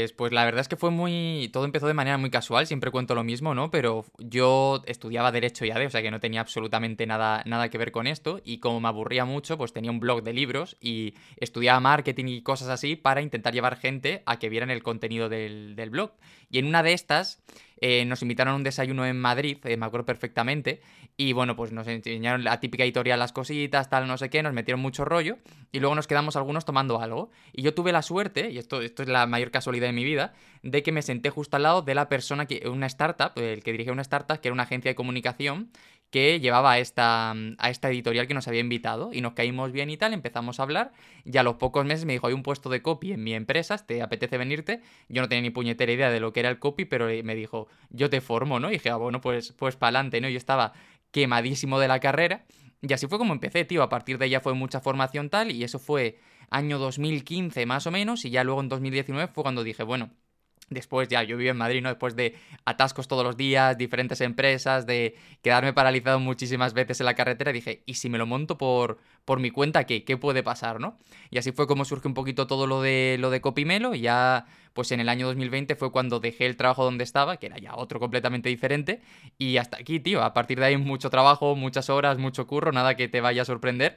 Pues la verdad es que todo empezó de manera muy casual, siempre cuento lo mismo, ¿no? Pero yo estudiaba Derecho y AD, o sea que no tenía absolutamente nada que ver con esto, y como me aburría mucho, pues tenía un blog de libros y estudiaba marketing y cosas así para intentar llevar gente a que vieran el contenido del blog. Y en una de estas nos invitaron a un desayuno en Madrid, me acuerdo perfectamente, y bueno, pues nos enseñaron la típica editorial, las cositas, tal, no sé qué, nos metieron mucho rollo, y luego nos quedamos algunos tomando algo. Y yo tuve la suerte, y esto es la mayor casualidad de mi vida, de que me senté justo al lado de la persona una startup, el que dirigía una startup, que era una agencia de comunicación, que llevaba a esta editorial que nos había invitado, y nos caímos bien y tal, empezamos a hablar, y a los pocos meses me dijo, hay un puesto de copy en mi empresa, ¿te apetece venirte? Yo no tenía ni puñetera idea de lo que era el copy, pero me dijo, yo te formo, ¿no? Y dije, bueno, pues para adelante, ¿no? Yo estaba quemadísimo de la carrera, y así fue como empecé, tío. A partir de ella fue mucha formación tal, y eso fue año 2015 más o menos, y ya luego en 2019 fue cuando dije, bueno, después ya, yo vivo en Madrid, ¿no? Después de atascos todos los días, diferentes empresas, de quedarme paralizado muchísimas veces en la carretera, dije, ¿y si me lo monto por mi cuenta, qué puede pasar, no? Y así fue como surge un poquito todo lo de Copimelo, y ya, pues en el año 2020 fue cuando dejé el trabajo donde estaba, que era ya otro completamente diferente, y hasta aquí, tío. A partir de ahí mucho trabajo, muchas horas, mucho curro, nada que te vaya a sorprender,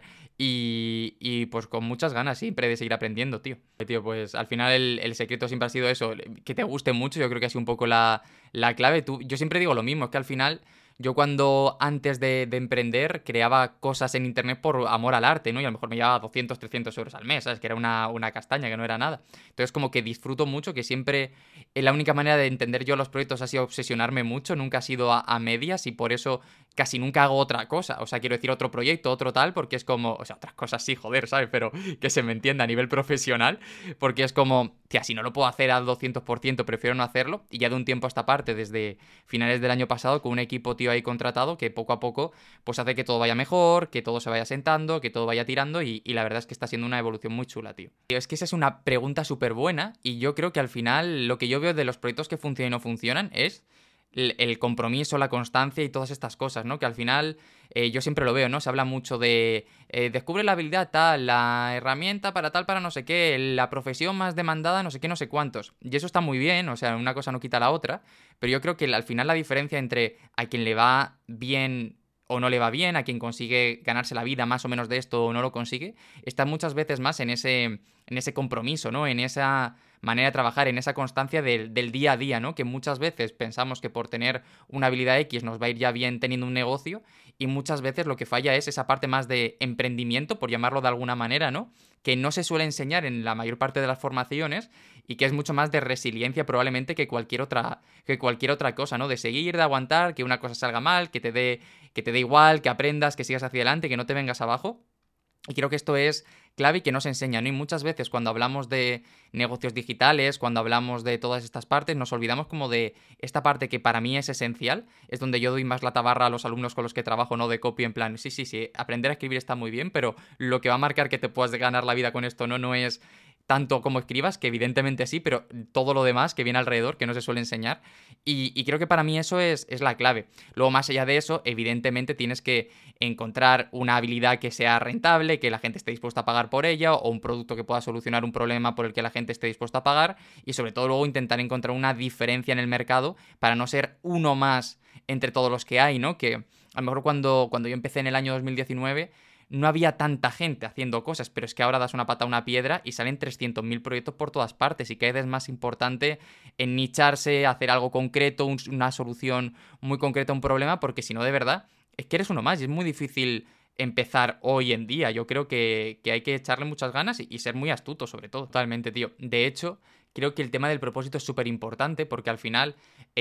y pues con muchas ganas siempre de seguir aprendiendo, tío. Tío, pues al final el secreto siempre ha sido eso, que te guste mucho, yo creo que ha sido un poco la clave. Yo siempre digo lo mismo, es que al final yo cuando antes de emprender creaba cosas en internet por amor al arte, ¿no? Y a lo mejor me llevaba 200, 300 euros al mes, ¿sabes? Que era una castaña, que no era nada. Entonces como que disfruto mucho, que siempre la única manera de entender yo los proyectos ha sido obsesionarme mucho, nunca ha sido a medias, y por eso casi nunca hago otra cosa. O sea, quiero decir otro proyecto, otro tal, porque es como, o sea, otras cosas sí, joder, ¿sabes? Pero que se me entienda a nivel profesional, porque es como, tía, si no lo puedo hacer al 200%, prefiero no hacerlo. Y ya de un tiempo a esta parte, desde finales del año pasado, con un equipo, tío, ahí contratado, que poco a poco, pues hace que todo vaya mejor, que todo se vaya sentando, que todo vaya tirando, y la verdad es que está siendo una evolución muy chula, tío. Tío, es que esa es una pregunta súper buena, y yo creo que al final lo que yo veo de los proyectos que funcionan y no funcionan es el compromiso, la constancia y todas estas cosas, ¿no? Que al final yo siempre lo veo, ¿no? Se habla mucho de descubre la habilidad tal, la herramienta para tal, para no sé qué, la profesión más demandada, no sé qué, no sé cuántos. Y eso está muy bien, o sea, una cosa no quita la otra, pero yo creo que al final la diferencia entre a quien le va bien o no le va bien, a quien consigue ganarse la vida más o menos de esto o no lo consigue, está muchas veces más en ese compromiso, ¿no? En esa manera de trabajar, en esa constancia del día a día, ¿no? Que muchas veces pensamos que por tener una habilidad X nos va a ir ya bien teniendo un negocio, y muchas veces lo que falla es esa parte más de emprendimiento, por llamarlo de alguna manera, ¿no? Que no se suele enseñar en la mayor parte de las formaciones, y que es mucho más de resiliencia probablemente que cualquier otra cosa, ¿no? De seguir, de aguantar, que una cosa salga mal, que te dé igual, que aprendas, que sigas hacia adelante, que no te vengas abajo. Y creo que esto es clave y que no se enseña, ¿no? Y muchas veces cuando hablamos de negocios digitales, cuando hablamos de todas estas partes, nos olvidamos como de esta parte que para mí es esencial, es donde yo doy más la tabarra a los alumnos con los que trabajo, no de copy, en plan, sí, sí, sí, aprender a escribir está muy bien, pero lo que va a marcar que te puedas ganar la vida con esto no es tanto como escribas, que evidentemente sí, pero todo lo demás que viene alrededor, que no se suele enseñar. Y creo que para mí eso es la clave. Luego, más allá de eso, evidentemente tienes que encontrar una habilidad que sea rentable, que la gente esté dispuesta a pagar por ella, o un producto que pueda solucionar un problema por el que la gente esté dispuesta a pagar, y sobre todo luego intentar encontrar una diferencia en el mercado para no ser uno más entre todos los que hay, ¿no? Que a lo mejor cuando yo empecé en el año 2019 no había tanta gente haciendo cosas, pero es que ahora das una pata a una piedra y salen 300.000 proyectos por todas partes, y cada vez es más importante en nicharse, hacer algo concreto, una solución muy concreta a un problema, porque si no, de verdad, es que eres uno más y es muy difícil empezar hoy en día. Yo creo que hay que echarle muchas ganas y ser muy astuto, sobre todo. Totalmente, tío. De hecho, creo que el tema del propósito es súper importante, porque al final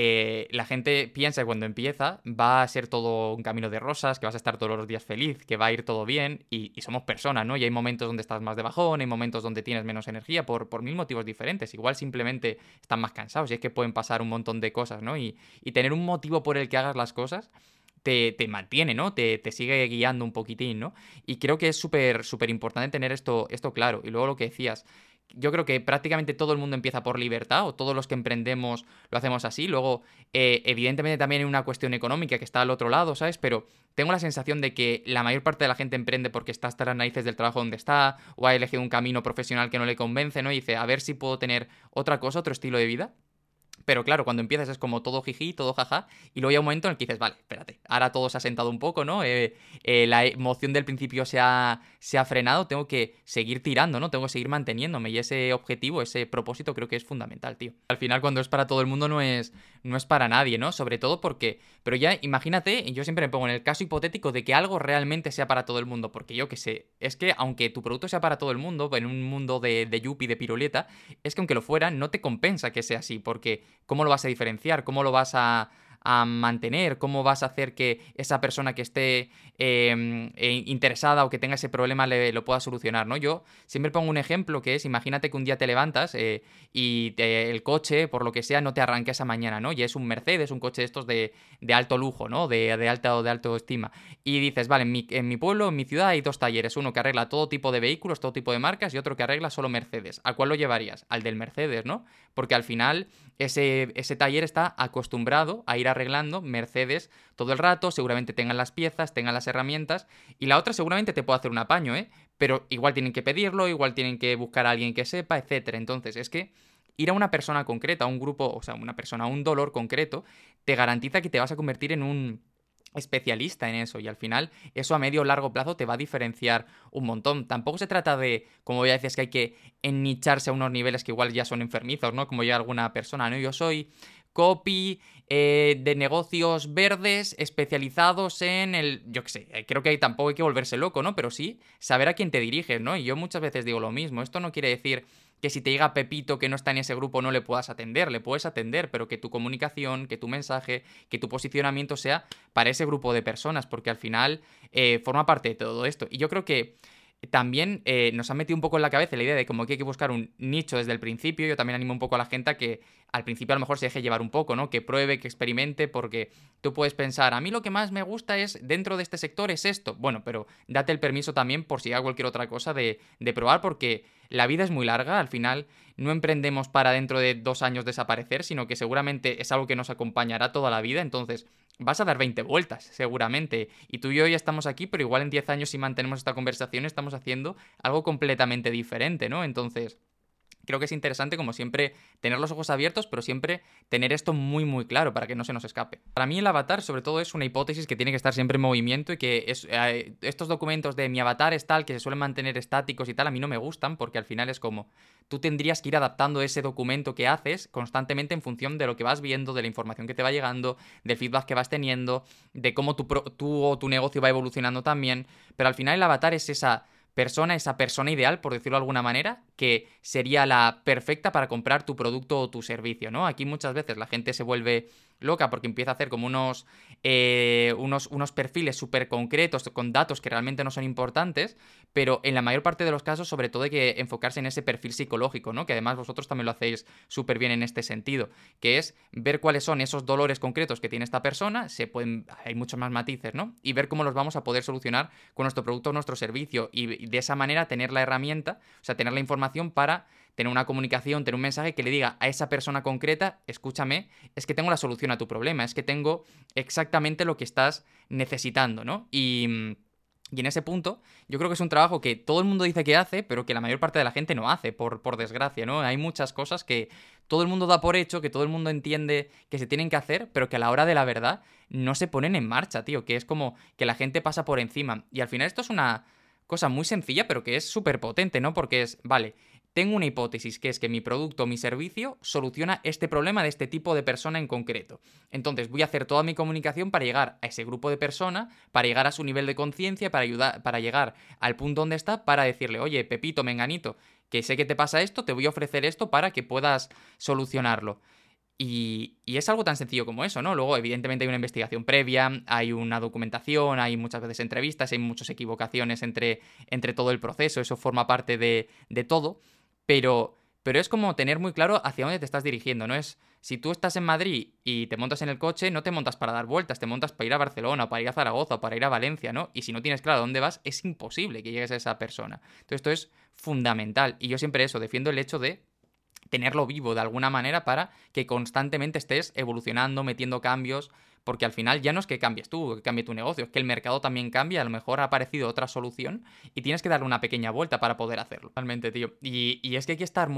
la gente piensa que cuando empieza va a ser todo un camino de rosas, que vas a estar todos los días feliz, que va a ir todo bien, y somos personas, ¿no? Y hay momentos donde estás más de bajón, hay momentos donde tienes menos energía por mil motivos diferentes. Igual simplemente están más cansados, y es que pueden pasar un montón de cosas, ¿no? Y tener un motivo por el que hagas las cosas te mantiene, ¿no? Te sigue guiando un poquitín, ¿no? Y creo que es súper, súper importante tener esto claro. Y luego lo que decías, yo creo que prácticamente todo el mundo empieza por libertad, o todos los que emprendemos lo hacemos así. Luego, evidentemente también hay una cuestión económica que está al otro lado, ¿sabes? Pero tengo la sensación de que la mayor parte de la gente emprende porque está hasta las narices del trabajo donde está, o ha elegido un camino profesional que no le convence, ¿no? Y dice, a ver si puedo tener otra cosa, otro estilo de vida. Pero claro, cuando empiezas es como todo jiji, todo jaja, y luego hay un momento en el que dices, vale, espérate, ahora todo se ha sentado un poco, ¿no? La emoción del principio se ha frenado, tengo que seguir tirando, ¿no? Tengo que seguir manteniéndome, y ese objetivo, ese propósito creo que es fundamental, tío. Al final, cuando es para todo el mundo, no es para nadie, ¿no? Sobre todo porque, pero ya imagínate, yo siempre me pongo en el caso hipotético de que algo realmente sea para todo el mundo, porque yo qué sé, es que aunque tu producto sea para todo el mundo, en un mundo de yuppie, de piruleta, es que aunque lo fuera, no te compensa que sea así, porque ¿cómo lo vas a diferenciar? ¿Cómo lo vas a mantener? ¿Cómo vas a hacer que esa persona que esté interesada o que tenga ese problema lo pueda solucionar, ¿no? Yo siempre pongo un ejemplo que es, imagínate que un día te levantas y el coche, por lo que sea, no te arranca esa mañana, ¿no? Y es un Mercedes, un coche de estos de alto lujo, ¿no? De alto estima. Y dices, vale, en mi pueblo, en mi ciudad hay dos talleres, uno que arregla todo tipo de vehículos, todo tipo de marcas, y otro que arregla solo Mercedes. ¿A cuál lo llevarías? Al del Mercedes, ¿no? Porque al final ese taller está acostumbrado a ir arreglando Mercedes todo el rato, seguramente tengan las piezas, tengan las herramientas, y la otra seguramente te puede hacer un apaño, ¿eh? Pero igual tienen que pedirlo, igual tienen que buscar a alguien que sepa, etcétera. Entonces, es que ir a una persona concreta, a un grupo, o sea, una persona, a un dolor concreto, te garantiza que te vas a convertir en un especialista en eso, y al final eso a medio o largo plazo te va a diferenciar un montón. Tampoco se trata de, como ya decías, que hay que ennicharse a unos niveles que igual ya son enfermizos, ¿no? Como ya alguna persona, ¿no? Yo soy copy de negocios verdes especializados en el, yo qué sé, creo que ahí tampoco hay que volverse loco, ¿no? Pero sí saber a quién te diriges, ¿no? Y yo muchas veces digo lo mismo, esto no quiere decir que si te llega Pepito que no está en ese grupo no le puedas atender, le puedes atender, pero que tu comunicación, que tu mensaje, que tu posicionamiento sea para ese grupo de personas, porque al final forma parte de todo esto. Y yo creo que también nos han metido un poco en la cabeza la idea de como que hay que buscar un nicho desde el principio. Yo también animo un poco a la gente a que al principio a lo mejor se deje llevar un poco, ¿no? Que pruebe, que experimente, porque tú puedes pensar, a mí lo que más me gusta es, dentro de este sector es esto. Bueno, pero date el permiso también, por si hay cualquier otra cosa, de probar, porque la vida es muy larga, al final no emprendemos para dentro de 2 años desaparecer, sino que seguramente es algo que nos acompañará toda la vida, entonces vas a dar 20 vueltas, seguramente. Y tú y yo ya estamos aquí, pero igual en 10 años si mantenemos esta conversación estamos haciendo algo completamente diferente, ¿no? Entonces, creo que es interesante, como siempre, tener los ojos abiertos, pero siempre tener esto muy, muy claro para que no se nos escape. Para mí el avatar, sobre todo, es una hipótesis que tiene que estar siempre en movimiento y que estos documentos de mi avatar es tal, que se suelen mantener estáticos y tal, a mí no me gustan porque al final es como tú tendrías que ir adaptando ese documento que haces constantemente en función de lo que vas viendo, de la información que te va llegando, del feedback que vas teniendo, de cómo tú o tu negocio va evolucionando también, pero al final el avatar es esa persona ideal, por decirlo de alguna manera, que sería la perfecta para comprar tu producto o tu servicio, ¿no? Aquí muchas veces la gente se vuelve loca porque empieza a hacer como unos perfiles súper concretos con datos que realmente no son importantes, pero en la mayor parte de los casos sobre todo hay que enfocarse en ese perfil psicológico, ¿no? Que además vosotros también lo hacéis súper bien en este sentido, que es ver cuáles son esos dolores concretos que tiene esta persona, hay muchos más matices, ¿no? Y ver cómo los vamos a poder solucionar con nuestro producto o nuestro servicio, y de esa manera tener la herramienta, o sea, tener la información para tener una comunicación, tener un mensaje que le diga a esa persona concreta, escúchame, es que tengo la solución a tu problema, es que tengo exactamente lo que estás necesitando, ¿no? Y en ese punto, yo creo que es un trabajo que todo el mundo dice que hace, pero que la mayor parte de la gente no hace, por desgracia, ¿no? Hay muchas cosas que todo el mundo da por hecho, que todo el mundo entiende que se tienen que hacer, pero que a la hora de la verdad no se ponen en marcha, tío, que es como que la gente pasa por encima. Y al final esto es una cosa muy sencilla, pero que es súper potente, ¿no? Porque es, vale, tengo una hipótesis, que es que mi producto o mi servicio soluciona este problema de este tipo de persona en concreto. Entonces voy a hacer toda mi comunicación para llegar a ese grupo de persona, para llegar a su nivel de conciencia, para llegar al punto donde está, para decirle, oye, Pepito, Menganito, que sé que te pasa esto, te voy a ofrecer esto para que puedas solucionarlo. Y es algo tan sencillo como eso, ¿no? Luego, evidentemente, hay una investigación previa, hay una documentación, hay muchas veces entrevistas, hay muchas equivocaciones entre todo el proceso, eso forma parte de todo, pero pero es como tener muy claro hacia dónde te estás dirigiendo, ¿no? Es, si tú estás en Madrid y te montas en el coche, no te montas para dar vueltas, te montas para ir a Barcelona, o para ir a Zaragoza, o para ir a Valencia, ¿no? Y si no tienes claro dónde vas, es imposible que llegues a esa persona. Entonces esto es fundamental. Y yo siempre eso, defiendo el hecho de tenerlo vivo de alguna manera para que constantemente estés evolucionando, metiendo cambios, porque al final ya no es que cambies tú, que cambie tu negocio, es que el mercado también cambia, a lo mejor ha aparecido otra solución y tienes que darle una pequeña vuelta para poder hacerlo. Realmente, tío. Y es que hay que estar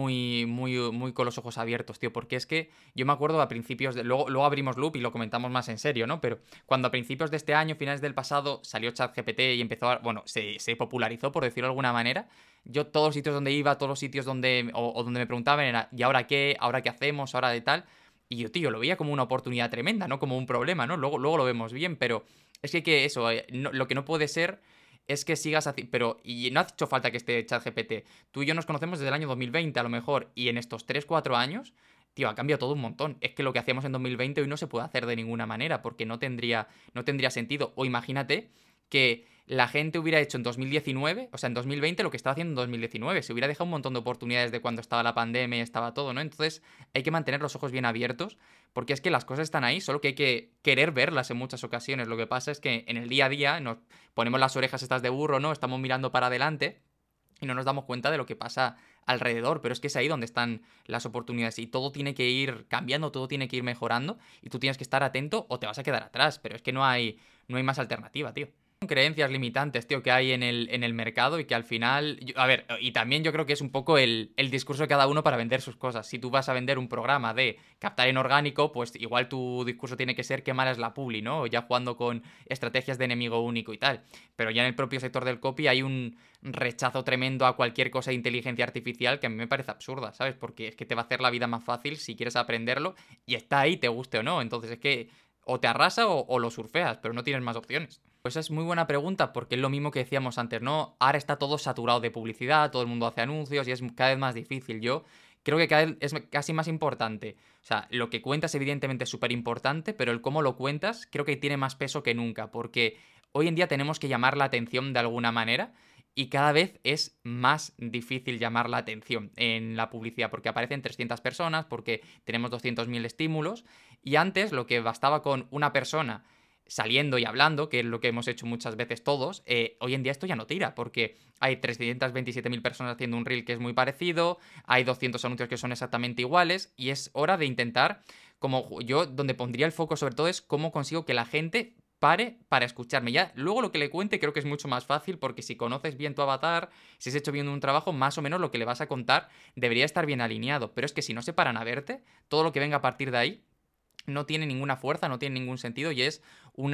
muy con los ojos abiertos, tío, porque es que yo me acuerdo a principios de... Luego abrimos loop y lo comentamos más en serio, ¿no? Pero cuando a principios de este año, finales del pasado, salió ChatGPT y empezó a... Bueno, se popularizó, por decirlo de alguna manera. Yo todos los sitios donde iba, todos los sitios donde... O donde me preguntaban era, ¿y ahora qué? ¿Ahora qué hacemos? ¿Ahora de tal? Y yo, tío, lo veía como una oportunidad tremenda, no como un problema, ¿no? Luego lo vemos bien, pero es que eso, lo que no puede ser es que sigas así. Pero, y no ha hecho falta que esté ChatGPT. Tú y yo nos conocemos desde el año 2020, a lo mejor, y en estos 3 4 años, tío, ha cambiado todo un montón. Es que lo que hacíamos en 2020 hoy no se puede hacer de ninguna manera, porque no tendría sentido. O imagínate que la gente hubiera hecho en 2019, o sea, en 2020 lo que estaba haciendo en 2019. Se hubiera dejado un montón de oportunidades de cuando estaba la pandemia y estaba todo, ¿no? Entonces hay que mantener los ojos bien abiertos, porque es que las cosas están ahí, solo que hay que querer verlas en muchas ocasiones. Lo que pasa es que en el día a día nos ponemos las orejas estas de burro, ¿no? Estamos mirando para adelante y no nos damos cuenta de lo que pasa alrededor, pero es que es ahí donde están las oportunidades y todo tiene que ir cambiando, todo tiene que ir mejorando y tú tienes que estar atento o te vas a quedar atrás, pero es que no hay más alternativa, tío. Creencias limitantes, tío, que hay en el mercado y que al final... A ver, y también yo creo que es un poco el discurso de cada uno para vender sus cosas. Si tú vas a vender un programa de captar en orgánico, pues igual tu discurso tiene que ser qué mala es la publi, ¿no? O ya jugando con estrategias de enemigo único y tal. Pero ya en el propio sector del copy hay un rechazo tremendo a cualquier cosa de inteligencia artificial que a mí me parece absurda, ¿sabes? Porque es que te va a hacer la vida más fácil si quieres aprenderlo y está ahí, te guste o no. Entonces es que o te arrasa o lo surfeas, pero no tienes más opciones. Pues es muy buena pregunta porque es lo mismo que decíamos antes, ¿no? Ahora está todo saturado de publicidad, todo el mundo hace anuncios y es cada vez más difícil. Yo creo que cada vez es casi más importante. O sea, lo que cuentas evidentemente es súper importante, pero el cómo lo cuentas creo que tiene más peso que nunca, porque hoy en día tenemos que llamar la atención de alguna manera y cada vez es más difícil llamar la atención en la publicidad porque aparecen 300 personas, porque tenemos 200.000 estímulos y antes lo que bastaba con una persona saliendo y hablando, que es lo que hemos hecho muchas veces todos, hoy en día esto ya no tira, porque hay 327.000 personas haciendo un reel que es muy parecido, hay 200 anuncios que son exactamente iguales, y es hora de intentar, como yo, donde pondría el foco sobre todo es cómo consigo que la gente pare para escucharme. Ya, luego lo que le cuente creo que es mucho más fácil, porque si conoces bien tu avatar, si has hecho bien un trabajo, más o menos lo que le vas a contar debería estar bien alineado, pero es que si no se paran a verte, todo lo que venga a partir de ahí no tiene ninguna fuerza, no tiene ningún sentido y es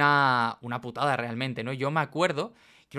una putada realmente, ¿no? Yo me acuerdo,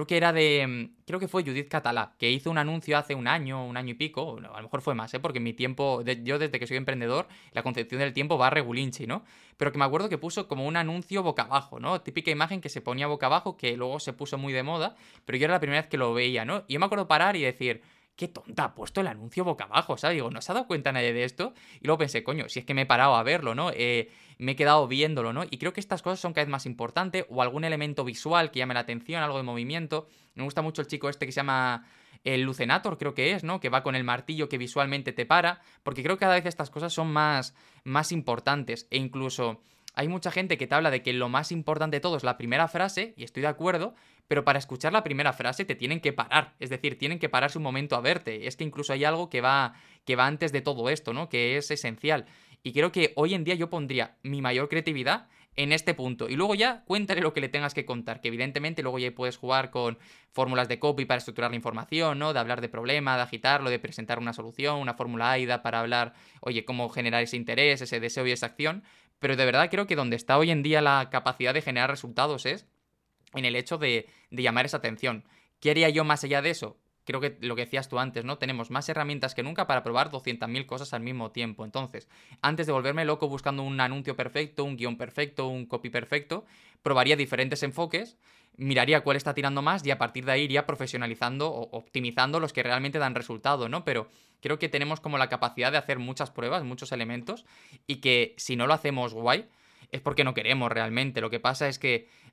creo que fue Judith Catalá, que hizo un anuncio hace un año y pico, no, a lo mejor fue más, ¿eh? Porque mi tiempo, yo desde que soy emprendedor, la concepción del tiempo va regulinchi, ¿no? Pero que me acuerdo que puso como un anuncio boca abajo, ¿no? Típica imagen que se ponía boca abajo, que luego se puso muy de moda, pero yo era la primera vez que lo veía, ¿no? Y yo me acuerdo parar y decir... Qué tonta, ha puesto el anuncio boca abajo, ¿sabes? Digo, ¿no se ha dado cuenta nadie de esto? Y luego pensé, coño, si es que me he parado a verlo, ¿no? Me he quedado viéndolo, ¿no? Y creo que estas cosas son cada vez más importantes, o algún elemento visual que llame la atención, algo de movimiento. Me gusta mucho el chico este que se llama el Lucenator, creo que es, ¿no? Que va con el martillo que visualmente te para, porque creo que cada vez estas cosas son más importantes, e incluso... Hay mucha gente que te habla de que lo más importante de todo es la primera frase, y estoy de acuerdo, pero para escuchar la primera frase te tienen que parar, es decir, tienen que pararse un momento a verte. Es que incluso hay algo que va antes de todo esto, ¿no? Que es esencial. Y creo que hoy en día yo pondría mi mayor creatividad en este punto. Y luego ya cuéntale lo que le tengas que contar, que evidentemente luego ya puedes jugar con fórmulas de copy para estructurar la información, ¿no? De hablar de problema, de agitarlo, de presentar una solución, una fórmula AIDA para hablar, oye, cómo generar ese interés, ese deseo y esa acción. Pero de verdad creo que donde está hoy en día la capacidad de generar resultados es en el hecho de llamar esa atención. ¿Qué haría yo más allá de eso? Creo que lo que decías tú antes, ¿no? Tenemos más herramientas que nunca para probar 200.000 cosas al mismo tiempo. Entonces, antes de volverme loco buscando un anuncio perfecto, un guión perfecto, un copy perfecto, probaría diferentes enfoques, miraría cuál está tirando más y a partir de ahí iría profesionalizando o optimizando los que realmente dan resultado, ¿no? Pero creo que tenemos como la capacidad de hacer muchas pruebas, muchos elementos, y que si no lo hacemos guay, es porque no queremos realmente. Lo que pasa es que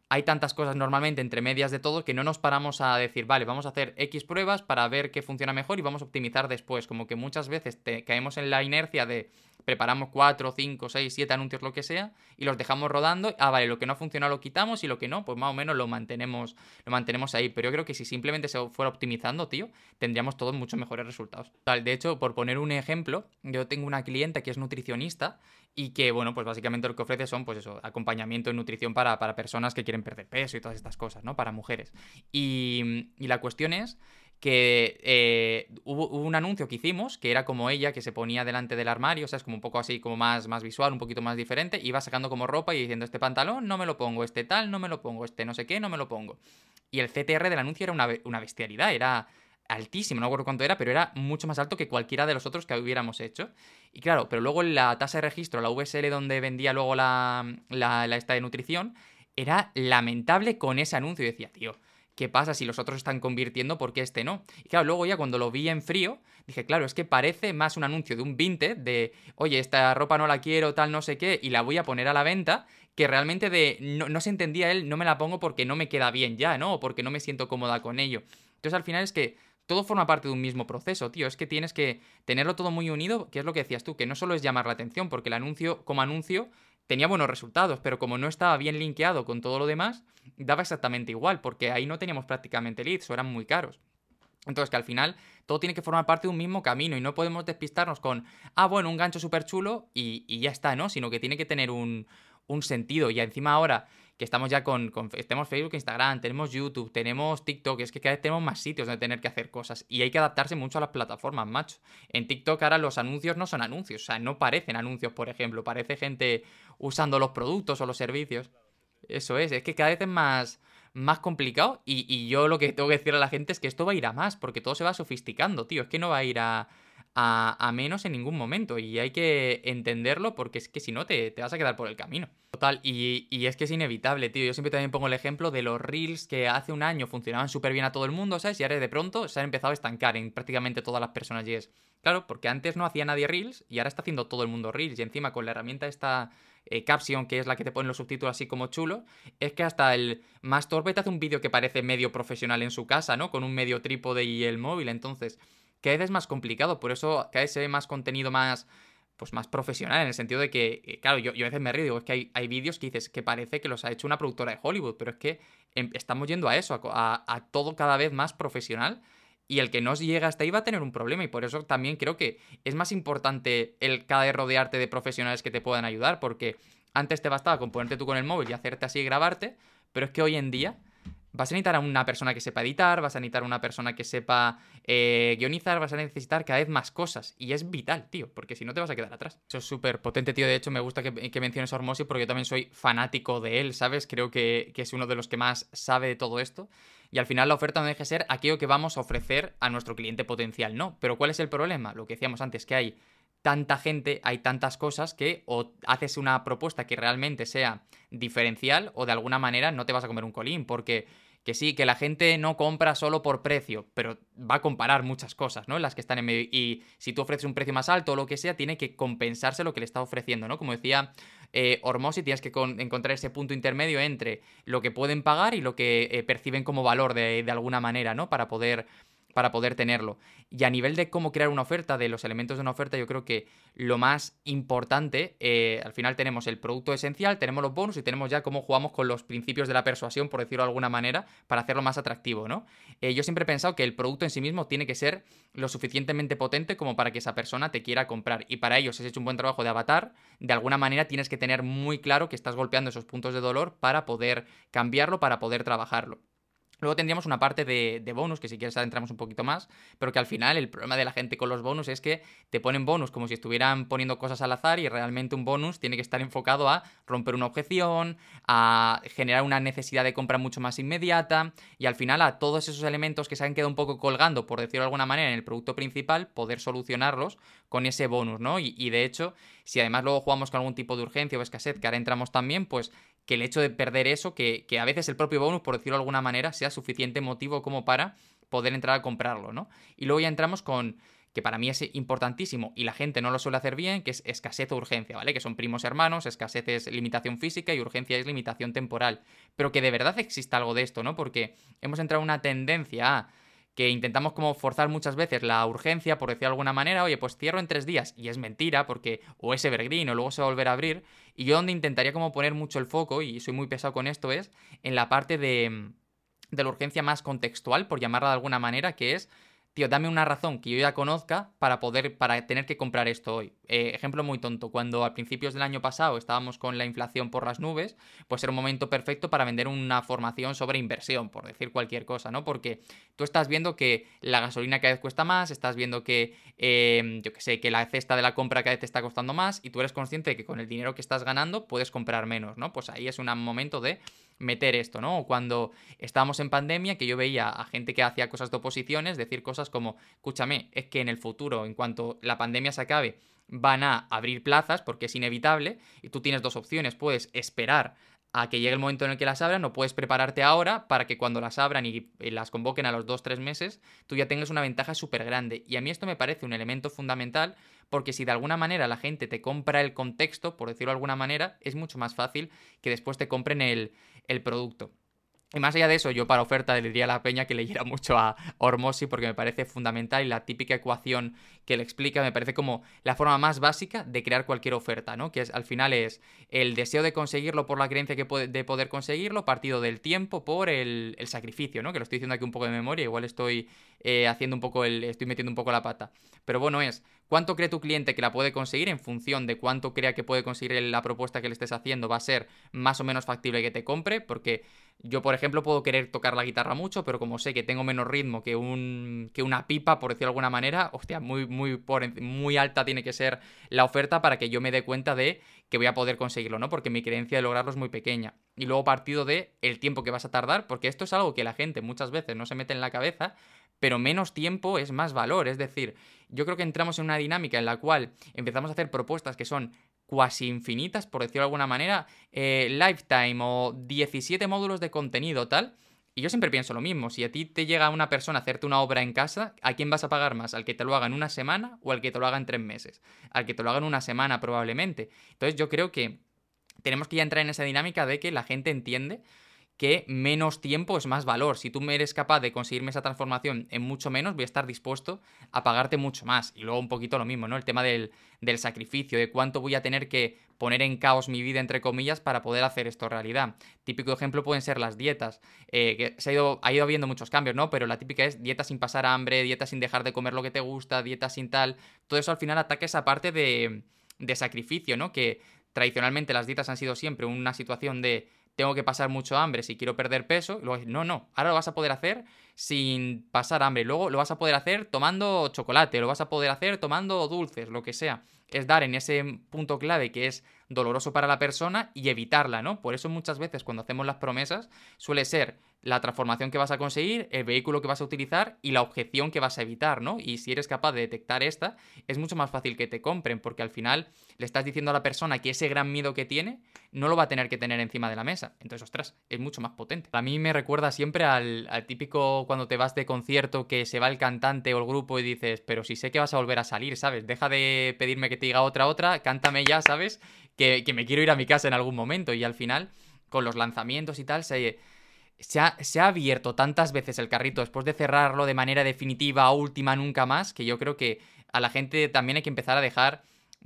hay tantas cosas normalmente entre medias de todo que no nos paramos a decir, vale, vamos a hacer X pruebas para ver qué funciona mejor y vamos a optimizar después. Como que muchas veces caemos en la inercia de preparamos 4, 5, 6, 7 anuncios, lo que sea, y los dejamos rodando. Ah, vale, lo que no funciona lo quitamos y lo que no, pues más o menos lo mantenemos ahí. Pero yo creo que si simplemente se fuera optimizando, tío, tendríamos todos muchos mejores resultados. Tal, de hecho, por poner un ejemplo, yo tengo una clienta que es nutricionista y que, bueno, pues básicamente lo que ofrece son, pues eso, acompañamiento en nutrición para personas que quieren perder peso y todas estas cosas, ¿no? Para mujeres. Y la cuestión es que hubo un anuncio que hicimos, que era como ella, que se ponía delante del armario, o sea, es como un poco así, como más visual, un poquito más diferente, iba sacando como ropa y diciendo, este pantalón no me lo pongo, este tal no me lo pongo, este no sé qué no me lo pongo. Y el CTR del anuncio era una bestialidad, era altísimo, no recuerdo cuánto era, pero era mucho más alto que cualquiera de los otros que hubiéramos hecho. Y claro, pero luego la tasa de registro, la VSL donde vendía luego la esta de nutrición, era lamentable con ese anuncio. Y decía, tío, ¿qué pasa si los otros están convirtiendo? ¿Por qué este no? Y claro, luego ya cuando lo vi en frío, dije, claro, es que parece más un anuncio de un Vinted de, oye, esta ropa no la quiero, tal, no sé qué, y la voy a poner a la venta, que realmente de, no se entendía él, no me la pongo porque no me queda bien ya, ¿no? O porque no me siento cómoda con ello. Entonces al final es que todo forma parte de un mismo proceso, tío. Es que tienes que tenerlo todo muy unido, que es lo que decías tú, que no solo es llamar la atención, porque el anuncio, como anuncio, tenía buenos resultados, pero como no estaba bien linkeado con todo lo demás, daba exactamente igual, porque ahí no teníamos prácticamente leads o eran muy caros. Entonces, que al final todo tiene que formar parte de un mismo camino y no podemos despistarnos con, ah, bueno, un gancho súper chulo y ya está, ¿no? Sino que tiene que tener un sentido. Y encima ahora que estamos ya tenemos Facebook, Instagram, tenemos YouTube, tenemos TikTok, es que cada vez tenemos más sitios donde tener que hacer cosas y hay que adaptarse mucho a las plataformas, macho. En TikTok ahora los anuncios no son anuncios, o sea, no parecen anuncios, por ejemplo, parece gente usando los productos o los servicios. Eso es que cada vez es más complicado y yo lo que tengo que decir a la gente es que esto va a ir a más, porque todo se va sofisticando, tío, es que no va a ir a menos en ningún momento y hay que entenderlo porque es que si no te vas a quedar por el camino. Total, y es que es inevitable, tío, yo siempre también pongo el ejemplo de los reels que hace un año funcionaban súper bien a todo el mundo, ¿sabes? Y ahora de pronto se han empezado a estancar en prácticamente todas las personas y es, claro, porque antes no hacía nadie reels y ahora está haciendo todo el mundo reels y encima con la herramienta esta Caption, que es la que te pone los subtítulos así como chulo, es que hasta el más torpe te hace un vídeo que parece medio profesional en su casa, ¿no? Con un medio trípode y el móvil, entonces cada vez es más complicado, por eso cada vez se ve más contenido pues más profesional, en el sentido de que, claro, yo a veces me río, digo, es que hay vídeos que dices que parece que los ha hecho una productora de Hollywood, pero es que estamos yendo a eso, a todo cada vez más profesional, y el que no llega hasta ahí va a tener un problema, y por eso también creo que es más importante el cada vez rodearte de profesionales que te puedan ayudar, porque antes te bastaba con ponerte tú con el móvil y hacerte así y grabarte, pero es que hoy en día vas a necesitar a una persona que sepa editar, vas a necesitar a una persona que sepa guionizar, vas a necesitar cada vez más cosas. Y es vital, tío, porque si no te vas a quedar atrás. Eso es súper potente, tío. De hecho, me gusta que menciones a Hormozi porque yo también soy fanático de él, ¿sabes? Creo que es uno de los que más sabe de todo esto. Y al final la oferta no deja de ser aquello que vamos a ofrecer a nuestro cliente potencial, ¿no? Pero ¿cuál es el problema? Lo que decíamos antes, que hay tanta gente, hay tantas cosas que o haces una propuesta que realmente sea diferencial o de alguna manera no te vas a comer un colín, porque que sí, que la gente no compra solo por precio, pero va a comparar muchas cosas, ¿no? Las que están en medio. Y si tú ofreces un precio más alto o lo que sea, tiene que compensarse lo que le está ofreciendo, ¿no? Como decía Hormozi, tienes que encontrar ese punto intermedio entre lo que pueden pagar y lo que perciben como valor de alguna manera, ¿no? Para poder tenerlo. Y a nivel de cómo crear una oferta, de los elementos de una oferta, yo creo que lo más importante, al final tenemos el producto esencial, tenemos los bonus y tenemos ya cómo jugamos con los principios de la persuasión, por decirlo de alguna manera, para hacerlo más atractivo, ¿no? Yo siempre he pensado que el producto en sí mismo tiene que ser lo suficientemente potente como para que esa persona te quiera comprar. Y para ello, si has hecho un buen trabajo de avatar, de alguna manera tienes que tener muy claro que estás golpeando esos puntos de dolor para poder cambiarlo, para poder trabajarlo. Luego tendríamos una parte de bonus, que si quieres adentramos un poquito más, pero que al final el problema de la gente con los bonus es que te ponen bonus como si estuvieran poniendo cosas al azar y realmente un bonus tiene que estar enfocado a romper una objeción, a generar una necesidad de compra mucho más inmediata y al final a todos esos elementos que se han quedado un poco colgando, por decirlo de alguna manera, en el producto principal, poder solucionarlos con ese bonus, ¿no? Y de hecho, si además luego jugamos con algún tipo de urgencia o escasez, que ahora entramos también, pues que el hecho de perder eso, que a veces el propio bonus, por decirlo de alguna manera, sea suficiente motivo como para poder entrar a comprarlo, ¿no? Y luego ya entramos con que para mí es importantísimo y la gente no lo suele hacer bien, que es escasez o urgencia, ¿vale? Que son primos hermanos, escasez es limitación física y urgencia es limitación temporal. Pero que de verdad exista algo de esto, ¿no? Porque hemos entrado en una tendencia a que intentamos como forzar muchas veces la urgencia, por decirlo de alguna manera, oye, pues cierro en 3 días, y es mentira, porque o es evergreen o luego se va a volver a abrir, y yo donde intentaría como poner mucho el foco, y soy muy pesado con esto, es en la parte de la urgencia más contextual, por llamarla de alguna manera, que es, tío, dame una razón que yo ya conozca para tener que comprar esto hoy. Ejemplo muy tonto, cuando a principios del año pasado estábamos con la inflación por las nubes, pues era un momento perfecto para vender una formación sobre inversión, por decir cualquier cosa, ¿no? Porque tú estás viendo que la gasolina cada vez cuesta más, estás viendo que, yo que sé, que la cesta de la compra cada vez te está costando más y tú eres consciente de que con el dinero que estás ganando puedes comprar menos, ¿no? Pues ahí es un momento de meter esto, ¿no? O cuando estábamos en pandemia, que yo veía a gente que hacía cosas de oposiciones, decir cosas como, escúchame, es que en el futuro, en cuanto la pandemia se acabe, van a abrir plazas porque es inevitable y tú tienes dos opciones, puedes esperar a que llegue el momento en el que las abran o puedes prepararte ahora para que cuando las abran y las convoquen a los 2 o 3 meses, tú ya tengas una ventaja súper grande. Y a mí esto me parece un elemento fundamental porque si de alguna manera la gente te compra el contexto, por decirlo de alguna manera, es mucho más fácil que después te compren el producto. Y más allá de eso, yo para oferta le diría a la peña que leyera mucho a Hormozy porque me parece fundamental y la típica ecuación que le explica me parece como la forma más básica de crear cualquier oferta, ¿no? Que es, al final es el deseo de conseguirlo por la creencia de poder conseguirlo, partido del tiempo por el sacrificio, ¿no? Que lo estoy diciendo aquí un poco de memoria, igual estoy haciendo un poco estoy metiendo un poco la pata. Pero bueno, es cuánto cree tu cliente que la puede conseguir en función de cuánto crea que puede conseguir la propuesta que le estés haciendo, va a ser más o menos factible que te compre, porque yo, por ejemplo, puedo querer tocar la guitarra mucho, pero como sé que tengo menos ritmo que una pipa, por decirlo de alguna manera, hostia, muy alta tiene que ser la oferta para que yo me dé cuenta de que voy a poder conseguirlo, ¿no? Porque mi creencia de lograrlo es muy pequeña. Y luego partido de el tiempo que vas a tardar, porque esto es algo que la gente muchas veces no se mete en la cabeza, pero menos tiempo es más valor. Es decir, yo creo que entramos en una dinámica en la cual empezamos a hacer propuestas que son cuasi infinitas, por decirlo de alguna manera, lifetime o 17 módulos de contenido tal. Y yo siempre pienso lo mismo, si a ti te llega una persona a hacerte una obra en casa, ¿a quién vas a pagar más? ¿Al que te lo haga en una semana o al que te lo haga en 3 meses? Al que te lo haga en una semana probablemente. Entonces yo creo que tenemos que ya entrar en esa dinámica de que la gente entiende que menos tiempo es más valor. Si tú me eres capaz de conseguirme esa transformación en mucho menos, voy a estar dispuesto a pagarte mucho más. Y luego un poquito lo mismo, ¿no? El tema del sacrificio, de cuánto voy a tener que poner en caos mi vida, entre comillas, para poder hacer esto realidad. Típico ejemplo pueden ser las dietas, que ha ido habiendo muchos cambios, ¿no? Pero la típica es dieta sin pasar hambre, dieta sin dejar de comer lo que te gusta, dieta sin tal. Todo eso al final ataca esa parte de sacrificio, ¿no? Que tradicionalmente las dietas han sido siempre una situación de tengo que pasar mucho hambre si quiero perder peso. Y luego, no, ahora lo vas a poder hacer sin pasar hambre. Luego lo vas a poder hacer tomando chocolate, lo vas a poder hacer tomando dulces, lo que sea. Es dar en ese punto clave que es doloroso para la persona y evitarla, ¿no? Por eso muchas veces cuando hacemos las promesas suele ser la transformación que vas a conseguir, el vehículo que vas a utilizar y la objeción que vas a evitar, ¿no? Y si eres capaz de detectar esta, es mucho más fácil que te compren porque al final le estás diciendo a la persona que ese gran miedo que tiene no lo va a tener que tener encima de la mesa. Entonces, ostras, es mucho más potente. A mí me recuerda siempre al típico cuando te vas de concierto que se va el cantante o el grupo y dices, pero si sé que vas a volver a salir, ¿sabes? Deja de pedirme que te diga otra, cántame ya, ¿sabes? Que me quiero ir a mi casa en algún momento. Y al final, con los lanzamientos y tal, se ha abierto tantas veces el carrito después de cerrarlo de manera definitiva, última, nunca más, que yo creo que a la gente también hay que empezar a dejar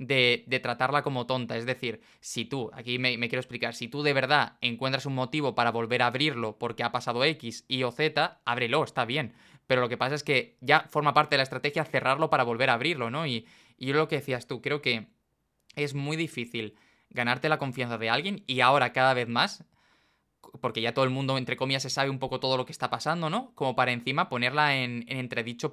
de tratarla como tonta. Es decir, si tú, aquí me quiero explicar, si tú de verdad encuentras un motivo para volver a abrirlo porque ha pasado X, Y o Z, ábrelo, está bien. Pero lo que pasa es que ya forma parte de la estrategia cerrarlo para volver a abrirlo, ¿no? Y yo lo que decías tú, creo que es muy difícil ganarte la confianza de alguien y ahora cada vez más porque ya todo el mundo, entre comillas, se sabe un poco todo lo que está pasando, ¿no? Como para encima ponerla en entredicho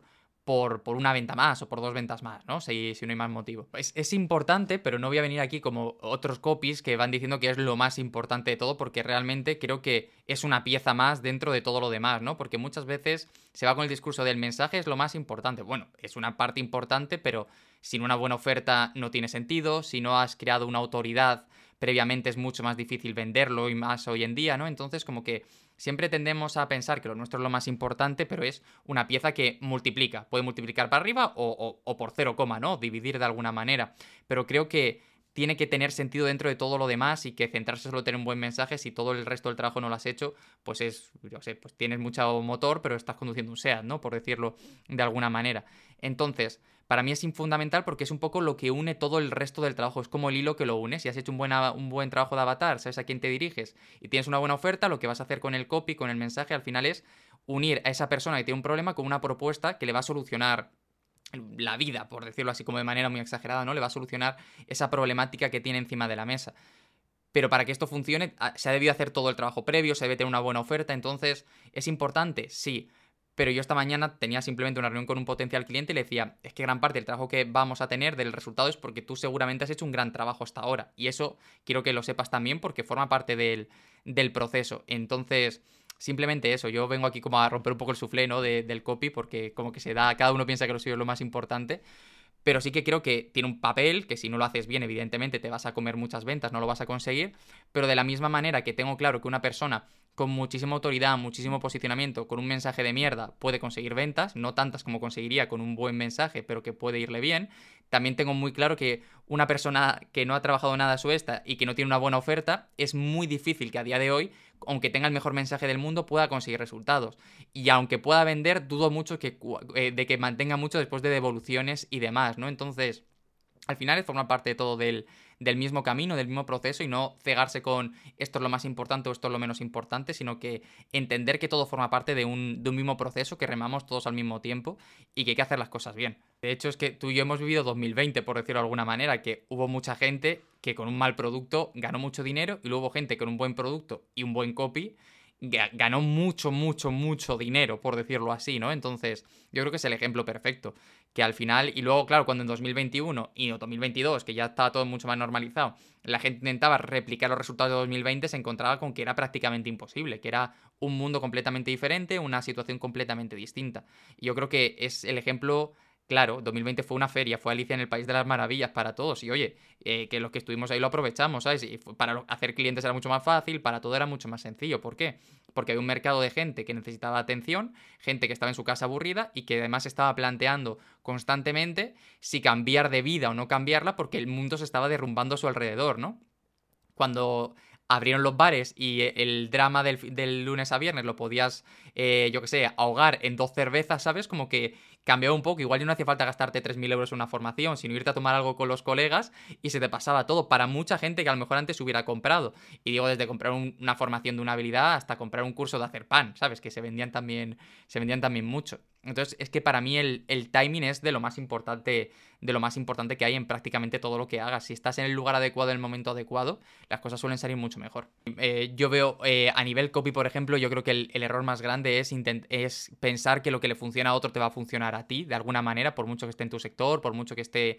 por una venta más o por 2 ventas más, ¿no? Si no hay más motivo. Es importante, pero no voy a venir aquí como otros copies que van diciendo que es lo más importante de todo, porque realmente creo que es una pieza más dentro de todo lo demás, ¿no? Porque muchas veces se va con el discurso del mensaje es lo más importante. Bueno, es una parte importante, pero sin una buena oferta no tiene sentido. Si no has creado una autoridad previamente es mucho más difícil venderlo y más hoy en día, ¿no? Entonces como que siempre tendemos a pensar que lo nuestro es lo más importante, pero es una pieza que multiplica. Puede multiplicar para arriba o por 0, ¿no? Dividir de alguna manera. Pero creo que tiene que tener sentido dentro de todo lo demás y que centrarse solo en tener un buen mensaje, si todo el resto del trabajo no lo has hecho, pues yo sé, pues tienes mucho motor, pero estás conduciendo un SEAT, ¿no? Por decirlo de alguna manera. Entonces, para mí es fundamental porque es un poco lo que une todo el resto del trabajo, es como el hilo que lo une. Si has hecho un buen trabajo de avatar, sabes a quién te diriges y tienes una buena oferta, lo que vas a hacer con el copy, con el mensaje, al final es unir a esa persona que tiene un problema con una propuesta que le va a solucionar la vida, por decirlo así como de manera muy exagerada, ¿no? Le va a solucionar esa problemática que tiene encima de la mesa. Pero para que esto funcione, se ha debido hacer todo el trabajo previo, se debe tener una buena oferta, entonces, ¿es importante? Sí. Pero yo esta mañana tenía simplemente una reunión con un potencial cliente y le decía, es que gran parte del trabajo que vamos a tener del resultado es porque tú seguramente has hecho un gran trabajo hasta ahora. Y eso quiero que lo sepas también porque forma parte del proceso. Entonces, simplemente eso, yo vengo aquí como a romper un poco el suflé, ¿no? Del copy porque como que se da, cada uno piensa que lo suyo es lo más importante. Pero sí que creo que tiene un papel, que si no lo haces bien, evidentemente te vas a comer muchas ventas, no lo vas a conseguir, pero de la misma manera que tengo claro que una persona con muchísima autoridad, muchísimo posicionamiento, con un mensaje de mierda, puede conseguir ventas, no tantas como conseguiría con un buen mensaje, pero que puede irle bien, también tengo muy claro que una persona que no ha trabajado nada a su esta y que no tiene una buena oferta, es muy difícil que a día de hoy, aunque tenga el mejor mensaje del mundo, pueda conseguir resultados. Y aunque pueda vender, dudo mucho de que mantenga mucho después de devoluciones y demás, ¿no? Entonces, al final es formar parte de todo del mismo camino, del mismo proceso y no cegarse con esto es lo más importante o esto es lo menos importante, sino que entender que todo forma parte de un mismo proceso, que remamos todos al mismo tiempo y que hay que hacer las cosas bien. De hecho, es que tú y yo hemos vivido 2020, por decirlo de alguna manera, que hubo mucha gente que con un mal producto ganó mucho dinero y luego hubo gente con un buen producto y un buen copy ganó mucho, mucho, mucho dinero, por decirlo así, ¿no? Entonces, yo creo que es el ejemplo perfecto. Que al final, y luego, claro, cuando en 2021 y en 2022, que ya estaba todo mucho más normalizado, la gente intentaba replicar los resultados de 2020, se encontraba con que era prácticamente imposible, que era un mundo completamente diferente, una situación completamente distinta. Y yo creo que es el ejemplo. Claro, 2020 fue una feria, fue Alicia en el País de las Maravillas para todos. Y oye, que los que estuvimos ahí lo aprovechamos, ¿sabes? Y para hacer clientes era mucho más fácil, para todo era mucho más sencillo. ¿Por qué? Porque había un mercado de gente que necesitaba atención, gente que estaba en su casa aburrida y que además estaba planteando constantemente si cambiar de vida o no cambiarla porque el mundo se estaba derrumbando a su alrededor, ¿no? Cuando abrieron los bares y el drama del lunes a viernes lo podías, yo que sé, ahogar en 2 cervezas, ¿sabes? Como que cambió un poco. Igual ya no hacía falta gastarte 3.000 euros en una formación, sino irte a tomar algo con los colegas y se te pasaba todo. Para mucha gente que a lo mejor antes hubiera comprado. Y digo, desde comprar una formación de una habilidad hasta comprar un curso de hacer pan, ¿sabes? Que se vendían también mucho. Entonces, es que para mí el timing es de lo más importante que hay en prácticamente todo lo que hagas. Si estás en el lugar adecuado, en el momento adecuado, las cosas suelen salir mucho mejor. Yo veo, a nivel copy, por ejemplo, yo creo que el error más grande es pensar que lo que le funciona a otro te va a funcionar a ti, de alguna manera, por mucho que esté en tu sector, por mucho que esté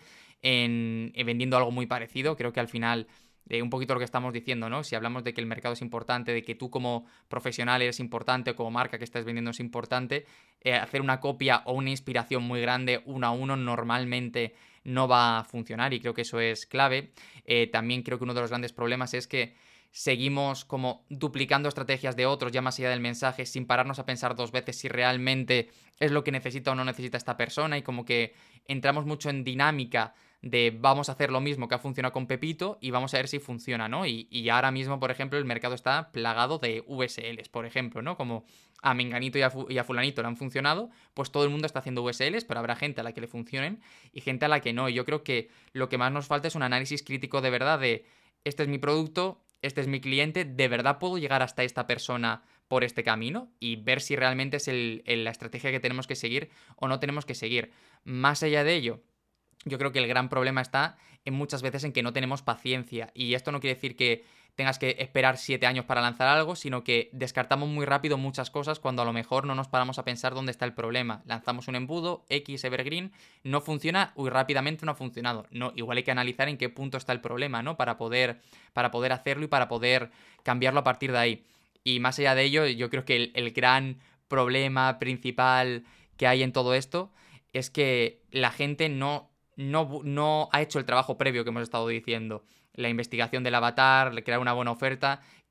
vendiendo algo muy parecido. Creo que al final un poquito lo que estamos diciendo, ¿no? Si hablamos de que el mercado es importante, de que tú como profesional eres importante o como marca que estás vendiendo es importante, hacer una copia o una inspiración muy grande uno a uno normalmente no va a funcionar y creo que eso es clave. También creo que uno de los grandes problemas es que seguimos como duplicando estrategias de otros ya más allá del mensaje sin pararnos a pensar 2 veces si realmente es lo que necesita o no necesita esta persona y como que entramos mucho en dinámica de vamos a hacer lo mismo que ha funcionado con Pepito y vamos a ver si funciona, ¿no? Y ahora mismo, por ejemplo, el mercado está plagado de VSLs, por ejemplo, ¿no? Como a Menganito y a Fulanito le han funcionado, pues todo el mundo está haciendo VSLs, pero habrá gente a la que le funcionen y gente a la que no. Y yo creo que lo que más nos falta es un análisis crítico de verdad de este es mi producto, este es mi cliente, ¿de verdad puedo llegar hasta esta persona por este camino? Y ver si realmente es la estrategia que tenemos que seguir o no tenemos que seguir. Más allá de ello, yo creo que el gran problema está en muchas veces en que no tenemos paciencia. Y esto no quiere decir que tengas que esperar 7 años para lanzar algo, sino que descartamos muy rápido muchas cosas cuando a lo mejor no nos paramos a pensar dónde está el problema. Lanzamos un embudo, X Evergreen, no funciona, uy, rápidamente no ha funcionado. No, igual hay que analizar en qué punto está el problema, ¿no? Para poder hacerlo y para poder cambiarlo a partir de ahí. Y más allá de ello, yo creo que el gran problema principal que hay en todo esto es que la gente no ha hecho el trabajo previo que hemos estado diciendo. La investigación del avatar, crear una buena oferta,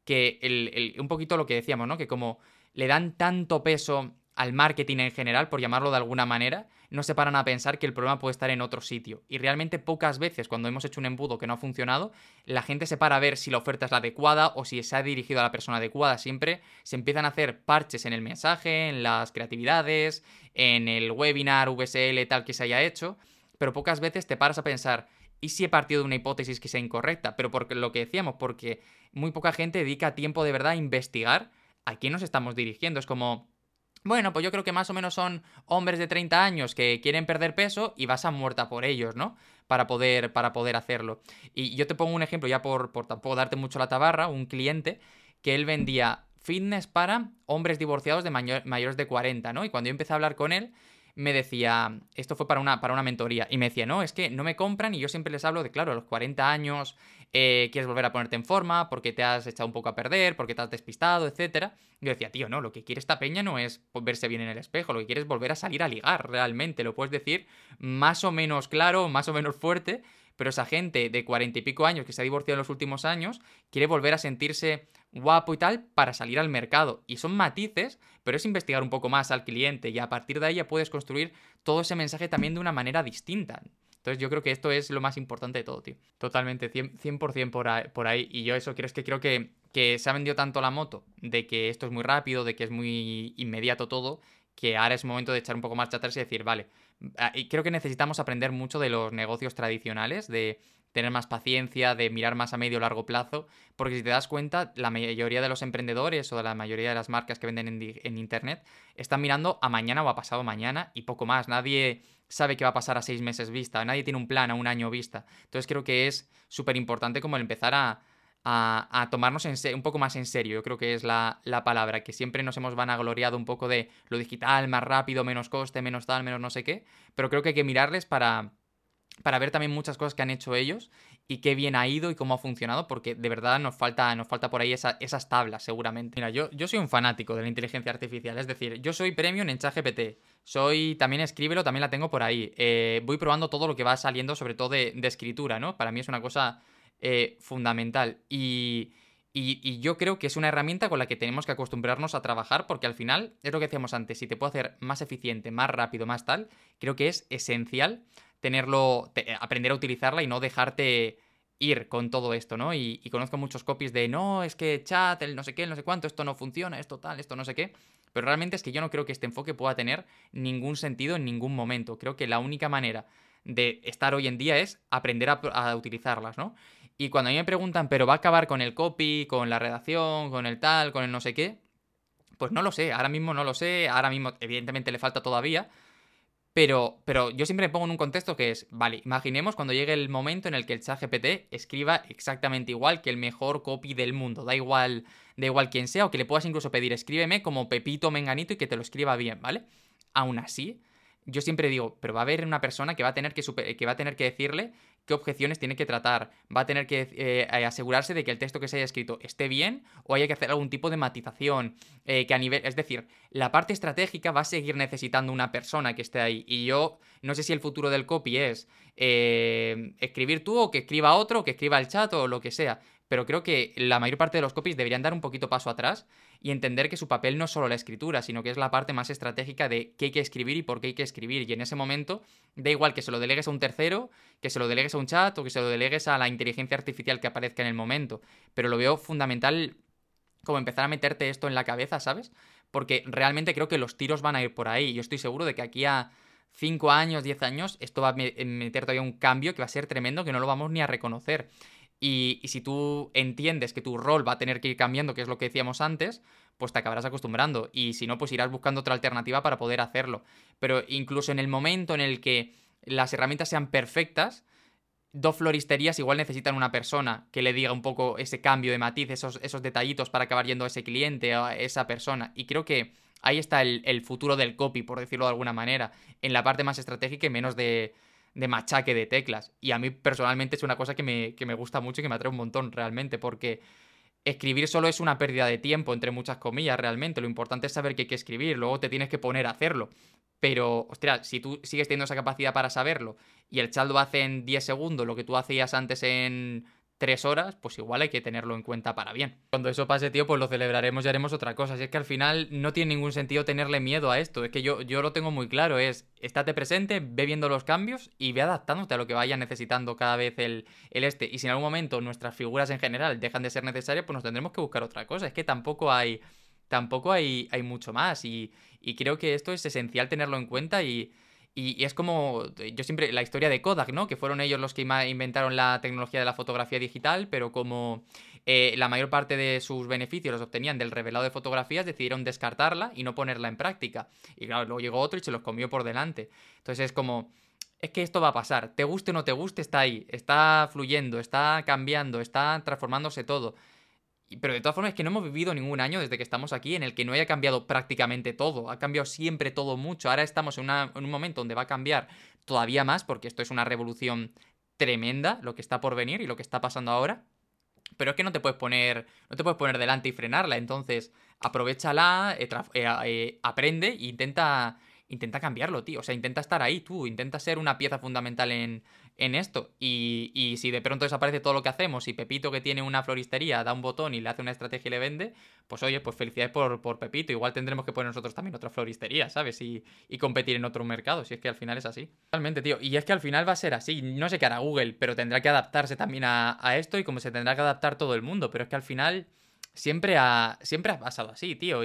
que un poquito lo que decíamos, ¿no? Que como le dan tanto peso al marketing en general, por llamarlo de alguna manera, no se paran a pensar que el problema puede estar en otro sitio. Y realmente pocas veces, cuando hemos hecho un embudo que no ha funcionado, la gente se para a ver si la oferta es la adecuada o si se ha dirigido a la persona adecuada. Siempre se empiezan a hacer parches en el mensaje, en las creatividades, en el webinar, VSL, tal que se haya hecho, pero pocas veces te paras a pensar, ¿y si he partido de una hipótesis que sea incorrecta? Pero porque lo que decíamos, porque muy poca gente dedica tiempo de verdad a investigar a quién nos estamos dirigiendo. Es como, bueno, pues yo creo que más o menos son hombres de 30 años que quieren perder peso y vas a muerta por ellos, ¿no? Para poder hacerlo. Y yo te pongo un ejemplo, ya por tampoco darte mucho la tabarra, un cliente que él vendía fitness para hombres divorciados de mayores de 40, ¿no? Y cuando yo empecé a hablar con él, me decía, esto fue para una mentoría, y me decía, no, es que no me compran y yo siempre les hablo de, claro, a los 40 años quieres volver a ponerte en forma porque te has echado un poco a perder, porque te has despistado, etcétera. Yo decía, tío, no, lo que quiere esta peña no es verse bien en el espejo, lo que quiere es volver a salir a ligar, realmente. Lo puedes decir más o menos claro, más o menos fuerte, pero esa gente de 40 y pico años que se ha divorciado en los últimos años quiere volver a sentirse guapo y tal para salir al mercado. Y son matices, pero es investigar un poco más al cliente y a partir de ahí ya puedes construir todo ese mensaje también de una manera distinta. Entonces yo creo que esto es lo más importante de todo, tío. Totalmente, 100% por ahí. Y yo eso creo que se ha vendido tanto la moto de que esto es muy rápido, de que es muy inmediato todo, que ahora es momento de echar un poco más atrás y decir, vale, y creo que necesitamos aprender mucho de los negocios tradicionales, de tener más paciencia, de mirar más a medio o largo plazo, porque si te das cuenta, la mayoría de los emprendedores o de la mayoría de las marcas que venden en Internet están mirando a mañana o a pasado mañana y poco más. Nadie sabe qué va a pasar a 6 meses vista, nadie tiene un plan a un año vista. Entonces creo que es súper importante como el empezar a tomarnos un poco más en serio, yo creo que es la palabra, que siempre nos hemos vanagloriado un poco de lo digital, más rápido, menos coste, menos tal, menos no sé qué, pero creo que hay que mirarles para ver también muchas cosas que han hecho ellos y qué bien ha ido y cómo ha funcionado, porque de verdad nos falta por ahí esas tablas, seguramente. Mira, yo soy un fanático de la inteligencia artificial, es decir, yo soy premium en ChatGPT, también Escríbelo, también la tengo por ahí, voy probando todo lo que va saliendo, sobre todo de escritura, ¿no? Para mí es una cosa fundamental y yo creo que es una herramienta con la que tenemos que acostumbrarnos a trabajar porque al final, es lo que decíamos antes, si te puedo hacer más eficiente, más rápido, más tal, creo que es esencial aprender a utilizarla y no dejarte ir con todo esto, ¿no? Y conozco muchos copies de, no, es que chat, el no sé qué, el no sé cuánto, esto no funciona, esto tal, esto no sé qué. Pero realmente es que yo no creo que este enfoque pueda tener ningún sentido en ningún momento. Creo que la única manera de estar hoy en día es aprender a utilizarlas, ¿no? Y cuando a mí me preguntan, ¿pero va a acabar con el copy, con la redacción, con el tal, con el no sé qué? Pues no lo sé, ahora mismo no lo sé, ahora mismo evidentemente le falta todavía, pero yo siempre me pongo en un contexto que es, vale, imaginemos cuando llegue el momento en el que el chat GPT escriba exactamente igual que el mejor copy del mundo, da igual quién sea, o que le puedas incluso pedir, escríbeme como Pepito Menganito y que te lo escriba bien, ¿vale? Aún así, yo siempre digo, pero va a haber una persona que va a tener que va a tener que decirle qué objeciones tiene que tratar, va a tener que asegurarse de que el texto que se haya escrito esté bien o haya que hacer algún tipo de matización, que a nivel, es decir, la parte estratégica va a seguir necesitando una persona que esté ahí. Y yo no sé si el futuro del copy es escribir tú o que escriba otro, o que escriba el chat o lo que sea. Pero creo que la mayor parte de los copies deberían dar un poquito paso atrás y entender que su papel no es solo la escritura, sino que es la parte más estratégica de qué hay que escribir y por qué hay que escribir. Y en ese momento da igual que se lo delegues a un tercero, que se lo delegues a un chat o que se lo delegues a la inteligencia artificial que aparezca en el momento. Pero lo veo fundamental como empezar a meterte esto en la cabeza, ¿sabes? Porque realmente creo que los tiros van a ir por ahí. Yo estoy seguro de que aquí a 5 años, 10 años, esto va a meter todavía un cambio que va a ser tremendo, que no lo vamos ni a reconocer. Y si tú entiendes que tu rol va a tener que ir cambiando, que es lo que decíamos antes, pues te acabarás acostumbrando. Y si no, pues irás buscando otra alternativa para poder hacerlo. Pero incluso en el momento en el que las herramientas sean perfectas, dos floristerías igual necesitan una persona que le diga un poco ese cambio de matiz, esos detallitos para acabar yendo a ese cliente, a esa persona. Y creo que ahí está el futuro del copy, por decirlo de alguna manera, en la parte más estratégica y menos de machaque de teclas. Y a mí personalmente es una cosa que me gusta mucho y que me atrae un montón realmente, porque escribir solo es una pérdida de tiempo, entre muchas comillas, realmente. Lo importante es saber que hay que escribir, luego te tienes que poner a hacerlo. Pero, ostras, si tú sigues teniendo esa capacidad para saberlo y el chat lo hace en 10 segundos, lo que tú hacías antes en 3 horas, pues igual hay que tenerlo en cuenta para bien. Cuando eso pase, tío, pues lo celebraremos y haremos otra cosa. Si es que al final no tiene ningún sentido tenerle miedo a esto. Es que yo lo tengo muy claro, es estate presente, ve viendo los cambios y ve adaptándote a lo que vaya necesitando cada vez el este. Y si en algún momento nuestras figuras en general dejan de ser necesarias, pues nos tendremos que buscar otra cosa. Es que tampoco hay mucho más. Y creo que esto es esencial tenerlo en cuenta y es como, yo siempre, la historia de Kodak, ¿no? Que fueron ellos los que inventaron la tecnología de la fotografía digital, pero como la mayor parte de sus beneficios los obtenían del revelado de fotografías, decidieron descartarla y no ponerla en práctica. Y claro, luego llegó otro y se los comió por delante. Entonces es como, es que esto va a pasar. Te guste o no te guste, está ahí. Está fluyendo, está cambiando, está transformándose todo. Pero de todas formas es que no hemos vivido ningún año desde que estamos aquí en el que no haya cambiado prácticamente todo. Ha cambiado siempre todo mucho. Ahora estamos en un momento donde va a cambiar todavía más porque esto es una revolución tremenda, lo que está por venir y lo que está pasando ahora. Pero es que no te puedes poner delante y frenarla. Entonces, aprovéchala, aprende e intenta cambiarlo, tío. O sea, intenta estar ahí, tú. Intenta ser una pieza fundamental en esto. Y si de pronto desaparece todo lo que hacemos y Pepito, que tiene una floristería, da un botón y le hace una estrategia y le vende, pues oye, pues felicidades por Pepito. Igual tendremos que poner nosotros también otra floristería, ¿sabes? Y competir en otro mercado, si es que al final es así. Realmente, tío. Y es que al final va a ser así. No sé qué hará Google, pero tendrá que adaptarse también a esto y como se tendrá que adaptar todo el mundo. Pero es que al final siempre ha pasado así, tío.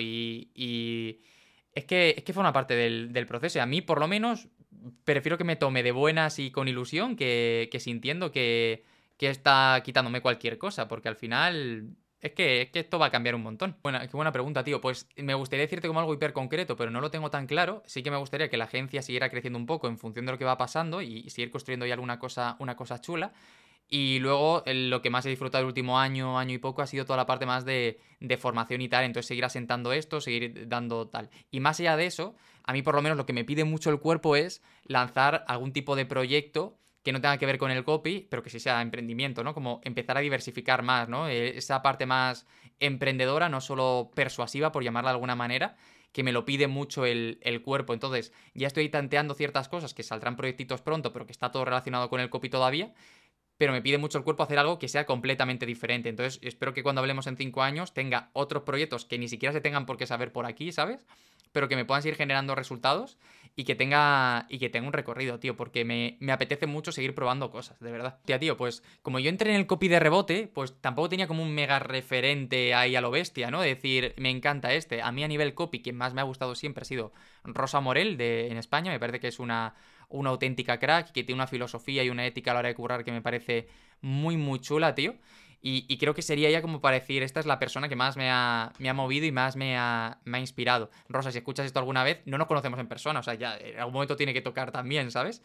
Y es que forma parte del proceso. Y a mí, por lo menos, prefiero que me tome de buenas y con ilusión que sintiendo que está quitándome cualquier cosa. Porque al final es que esto va a cambiar un montón. Qué buena pregunta, tío. Pues me gustaría decirte como algo hiper concreto, pero no lo tengo tan claro. Sí que me gustaría que la agencia siguiera creciendo un poco en función de lo que va pasando y seguir construyendo ya alguna cosa, una cosa chula. Y luego lo que más he disfrutado el último año, año y poco, ha sido toda la parte más de formación y tal. Entonces seguir asentando esto, seguir dando tal. Y más allá de eso, a mí por lo menos lo que me pide mucho el cuerpo es lanzar algún tipo de proyecto que no tenga que ver con el copy, pero que sí sea emprendimiento, ¿no? Como empezar a diversificar más, ¿no? Esa parte más emprendedora, no solo persuasiva, por llamarla de alguna manera, que me lo pide mucho el cuerpo. Entonces, ya estoy tanteando ciertas cosas que saldrán proyectitos pronto, pero que está todo relacionado con el copy todavía, pero me pide mucho el cuerpo hacer algo que sea completamente diferente. Entonces, espero que cuando hablemos en 5 años tenga otros proyectos que ni siquiera se tengan por qué saber por aquí, ¿sabes? Pero que me puedan seguir generando resultados y que tenga un recorrido, tío, porque me apetece mucho seguir probando cosas, de verdad. Tío, pues como yo entré en el copy de rebote, pues tampoco tenía como un mega referente ahí a lo bestia, ¿no? De decir, me encanta este. A mí a nivel copy, quien más me ha gustado siempre ha sido Rosa Morel en España. Me parece que es una auténtica crack, que tiene una filosofía y una ética a la hora de currar que me parece muy, muy chula, tío. Y creo que sería ella como para decir, esta es la persona que más me ha movido y más me ha inspirado. Rosa, si escuchas esto alguna vez, no nos conocemos en persona, o sea, ya en algún momento tiene que tocar también, ¿sabes?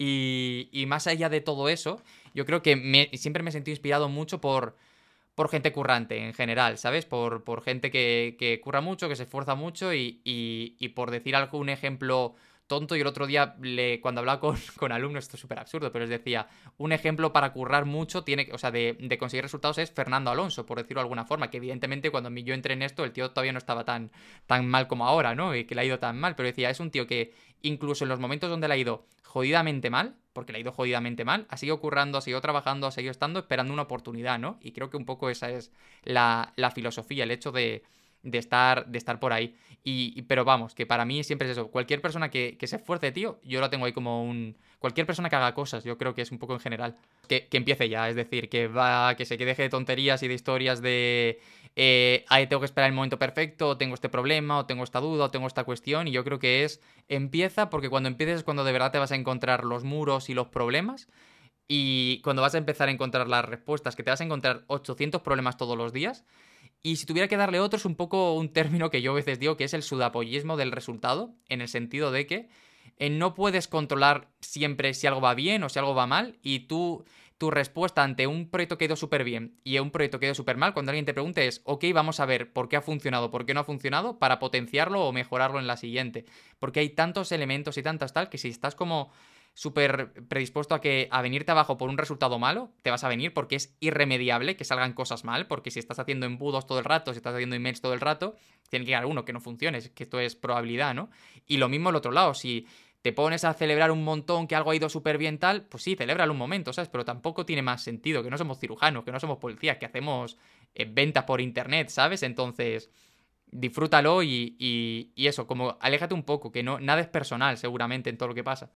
Y más allá de todo eso, yo creo que siempre me he sentido inspirado mucho por gente currante en general, ¿sabes? Por gente que curra mucho, que se esfuerza mucho y por decir algún ejemplo tonto. Y el otro día, cuando hablaba con alumnos, esto es súper absurdo, pero les decía, un ejemplo para currar mucho, o sea, de conseguir resultados es Fernando Alonso, por decirlo de alguna forma, que evidentemente cuando yo entré en esto, el tío todavía no estaba tan mal como ahora, ¿no? Y que le ha ido tan mal, pero decía, es un tío que incluso en los momentos donde le ha ido jodidamente mal, porque le ha ido jodidamente mal, ha seguido currando, ha seguido trabajando, ha seguido estando esperando una oportunidad, ¿no? Y creo que un poco esa es la filosofía, el hecho de estar por ahí. Pero vamos, que para mí siempre es eso. Cualquier persona que se esfuerce, tío, yo lo tengo ahí como un... Cualquier persona que haga cosas, yo creo que es un poco en general. Que empiece ya, es decir, que se deje de tonterías y de historias de... Ahí tengo que esperar el momento perfecto, o tengo este problema, o tengo esta duda, o tengo esta cuestión, y yo creo que empieza, porque cuando empieces es cuando de verdad te vas a encontrar los muros y los problemas, y cuando vas a empezar a encontrar las respuestas, que te vas a encontrar 800 problemas todos los días. Y si tuviera que darle otro, es un poco un término que yo a veces digo que es el sudapollismo del resultado, en el sentido de que no puedes controlar siempre si algo va bien o si algo va mal, y tu respuesta ante un proyecto que ha ido súper bien y un proyecto que ha ido súper mal, cuando alguien te pregunte es, ok, vamos a ver por qué ha funcionado, por qué no ha funcionado, para potenciarlo o mejorarlo en la siguiente. Porque hay tantos elementos y tantas tal que si estás como súper predispuesto a venirte abajo por un resultado malo, te vas a venir porque es irremediable que salgan cosas mal, porque si estás haciendo embudos todo el rato, si estás haciendo emails todo el rato, tiene que llegar uno que no funcione, que esto es probabilidad, ¿no? Y lo mismo el otro lado, si te pones a celebrar un montón que algo ha ido súper bien tal, pues sí, celébralo un momento, ¿sabes? Pero tampoco tiene más sentido, que no somos cirujanos, que no somos policías, que hacemos ventas por internet, ¿sabes? Entonces, disfrútalo y eso, como aléjate un poco, que no, nada es personal seguramente en todo lo que pasa.